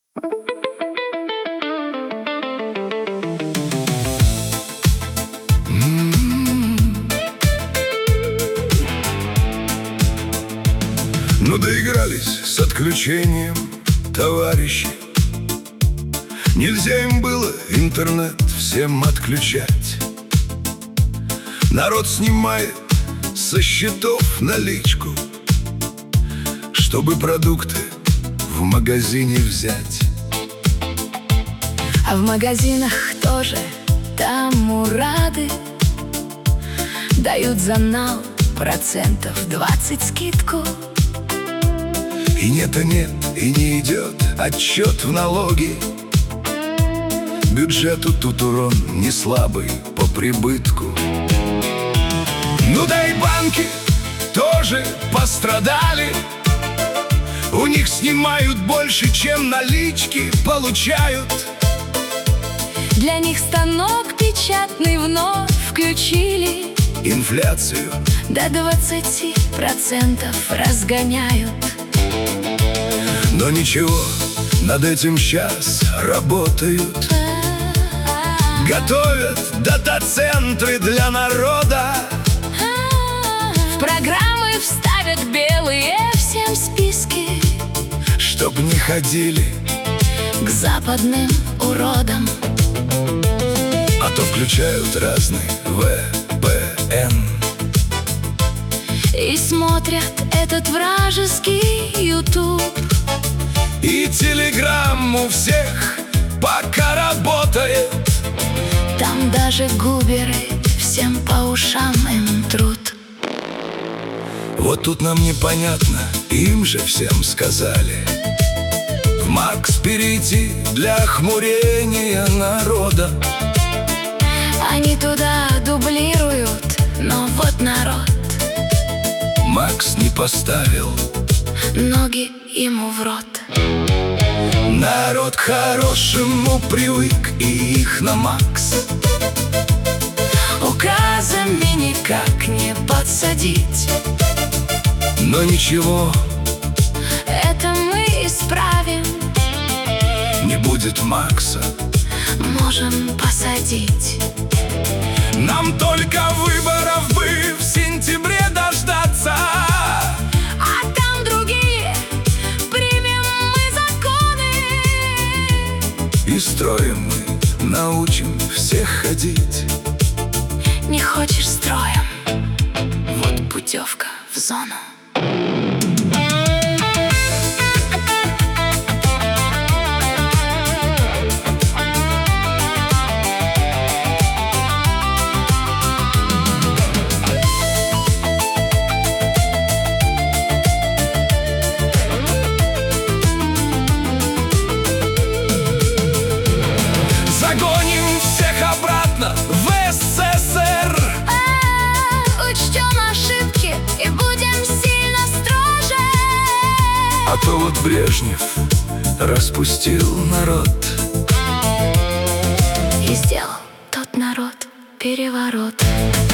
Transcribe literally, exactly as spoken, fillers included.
Ну доигрались с отключением товарищи. Нельзя им было интернет всем отключать. Народ снимает со счетов наличку, чтобы продукты в магазине взять. А в магазинах тоже тому рады. Дают за нал процентов двадцать скидку. И нет, и нет, и не идет отчет в налоги. Бюджету тут урон не слабый по прибытку. Ну да и банки тоже пострадали. У них снимают больше, чем налички получают. Для них станок печатный вновь включили. Инфляцию до двадцати процентов разгоняют. Но ничего, над этим сейчас работают. Готовят дата-центры для народа. В программы вставят белые всем списки, чтоб не ходили к западным уродам. А то включают разный вэ пэ эн и смотрят этот вражеский ютуб. И телеграм у всех пока работает. Там даже губеры всем по ушам им трут. Вот тут нам непонятно, им же всем сказали в Макс перейти для охмурения народа. Они туда дублируют, но вот народ Макс не поставил ноги ему в рот. Народ к хорошему привык, и их на Макс указами никак не подсадить. Но ничего, это мы исправим. Не будет Макса, можем посадить. Нам только выборов бы в сентябре дождаться. А там другие примем мы законы. И строим мы научим всех ходить. Не хочешь строем? Вот путевка в зону. Загоним всех обратно в эс эс эс эр. А, учтем ошибки и будем сильно строже. А то вот Брежнев распустил народ И сделал тот народ переворот.